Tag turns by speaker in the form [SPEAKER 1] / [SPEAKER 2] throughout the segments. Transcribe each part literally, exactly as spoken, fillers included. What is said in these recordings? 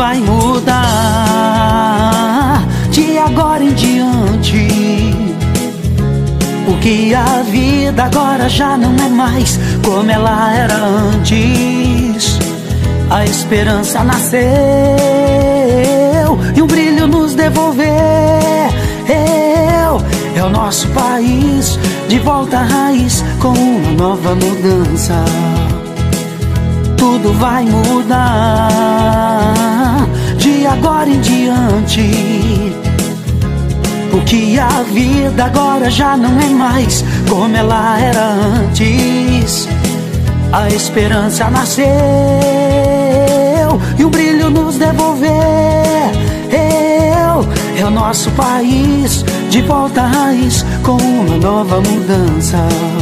[SPEAKER 1] vai mudar de agora em diante, porque a vida agora já não é mais como ela era antes. A esperança nasceu e um brilho nos devolveu. É o nosso país de volta à raiz com uma nova mudança. Tudo vai mudar de agora em diante, porque a vida agora já não é mais como ela era antes. A esperança nasceu e o brilho nos devolveu. É o nosso país de volta à raiz com uma nova mudança.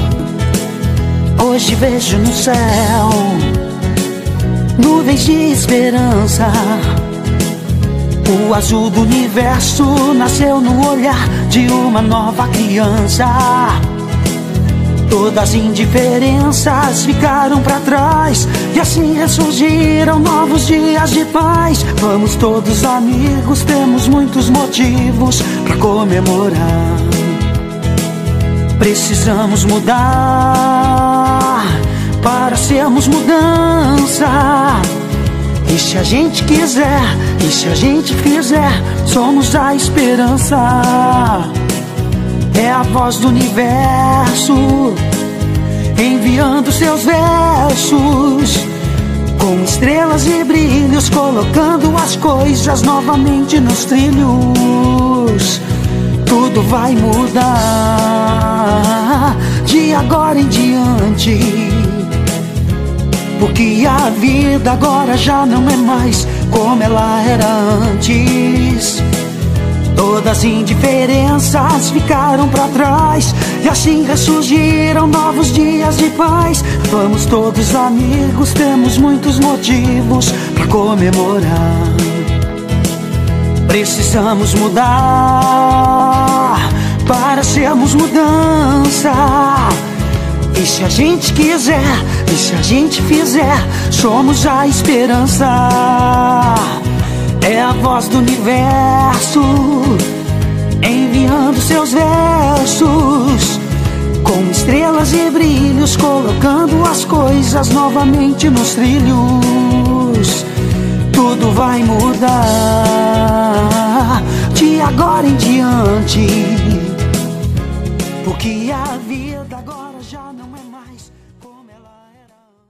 [SPEAKER 1] Hoje vejo no céu nuvens de esperança. O azul do universo nasceu no olhar de uma nova criança. Todas as indiferenças ficaram pra trás e assim ressurgiram novos dias de paz. Vamos todos amigos, temos muitos motivos pra comemorar. Precisamos mudar para sermos mudança. E se a gente quiser, e se a gente fizer, somos a esperança. É a voz do universo enviando seus versos com estrelas e brilhos, colocando as coisas novamente nos trilhos. Tudo vai mudar de agora em diante, porque a vida agora já não é mais como ela era antes. Todas as indiferenças ficaram pra trás e assim ressurgiram novos dias de paz. Vamos todos amigos, temos muitos motivos pra comemorar. Precisamos mudar para sermos mudança. E se a gente quiser, e se a gente fizer, somos a esperança. É a voz do universo enviando seus versos com estrelas e brilhos, colocando as coisas novamente nos trilhos. Tudo vai mudar de agora em diante, porque a vida agora já não é